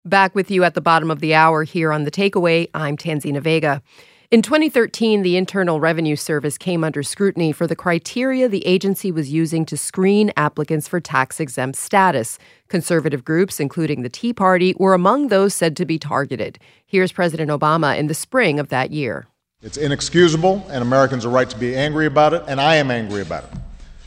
Back with you at the bottom of the hour here on The Takeaway. I'm Tanzina Vega. In 2013, the Internal Revenue Service came under scrutiny for the criteria the agency was using to screen applicants for tax-exempt status. Conservative groups, including the Tea Party, were among those said to be targeted. Here's President Obama in the spring of that year. It's inexcusable, and Americans are right to be angry about it, and I am angry about it.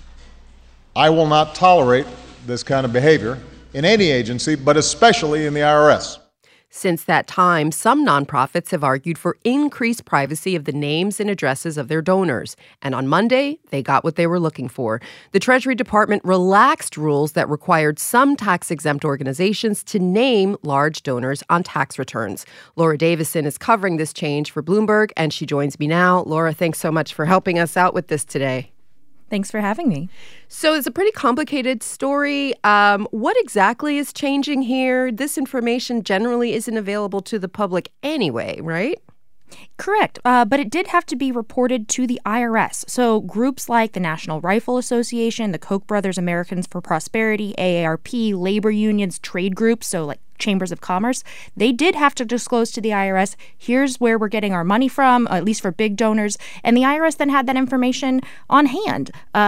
I will not tolerate this kind of behavior in any agency, but especially in the IRS. Since that time, some nonprofits have argued for increased privacy of the names and addresses of their donors. And on Monday, they got what they were looking for. The Treasury Department relaxed rules that required some tax-exempt organizations to name large donors on tax returns. Laura Davison is covering this change for Bloomberg, and she joins me now. Laura, thanks so much for helping us out with this today. Thanks for having me. So it's a pretty complicated story. What exactly is changing here? This information generally isn't available to the public anyway, right? Correct, but it did have to be reported to the IRS. So groups like the National Rifle Association, the Koch brothers Americans for Prosperity, AARP, labor unions, trade groups, so like chambers of commerce, they did have to disclose to the IRS, here's where we're getting our money from, at least for big donors. And the IRS then had that information on hand.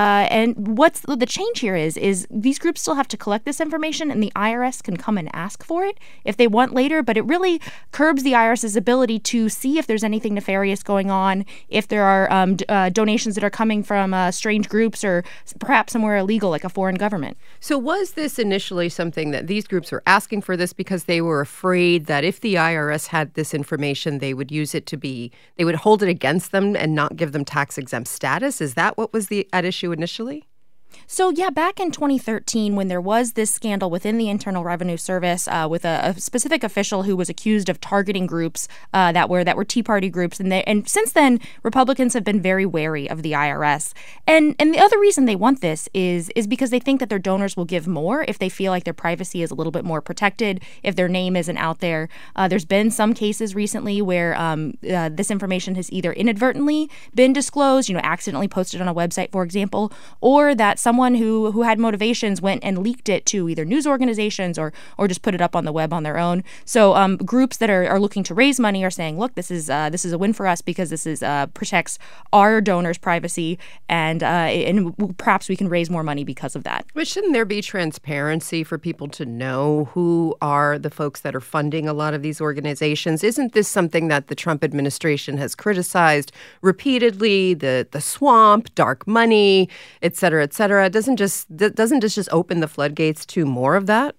And what's the change here is these groups still have to collect this information, and the IRS can come and ask for it if they want later. But it really curbs the IRS's ability to see if there's anything nefarious going on, if there are donations that are coming from strange groups or perhaps somewhere illegal like a foreign government. So was this initially something that these groups were asking for this because they were afraid that if the IRS had this information, they would use it they would hold it against them and not give them tax-exempt status? Is that what was at issue initially? So, yeah, back in 2013, when there was this scandal within the Internal Revenue Service with a specific official who was accused of targeting groups that were Tea Party groups, and since then, Republicans have been very wary of the IRS. And the other reason they want this is because they think that their donors will give more if they feel like their privacy is a little bit more protected, if their name isn't out there. There's been some cases recently where this information has either inadvertently been disclosed, accidentally posted on a website, for example, or that someone who had motivations went and leaked it to either news organizations or just put it up on the web on their own. So groups that are looking to raise money are saying, look, this is a win for us because this protects our donors' privacy, and perhaps we can raise more money because of that. But shouldn't there be transparency for people to know who are the folks that are funding a lot of these organizations? Isn't this something that the Trump administration has criticized repeatedly? The swamp, dark money, et cetera, et cetera. Doesn't this just open the floodgates to more of that?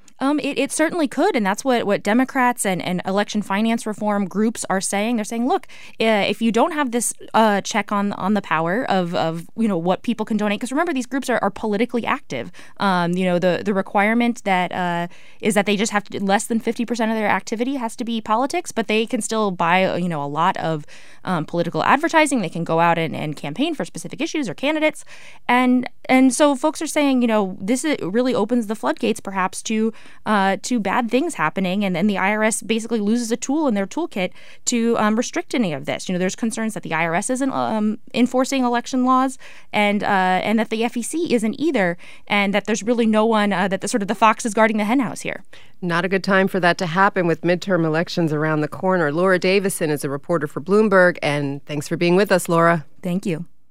It certainly could, and that's what Democrats and election finance reform groups are saying. They're saying, look, if you don't have this check on the power of what people can donate, because remember, these groups are politically active. The requirement that is that they just have to less than 50% of their activity has to be politics, but they can still buy a lot of political advertising. They can go out and campaign for specific issues or candidates, and so folks are saying, this really opens the floodgates perhaps to bad things happening, and then the IRS basically loses a tool in their toolkit to restrict any of this. There's concerns that the IRS isn't enforcing election laws, and that the FEC isn't either, and that there's really no one that the fox is guarding the henhouse here. Not a good time for that to happen with midterm elections around the corner. Laura Davison is a reporter for Bloomberg, and thanks for being with us, Laura. Thank you.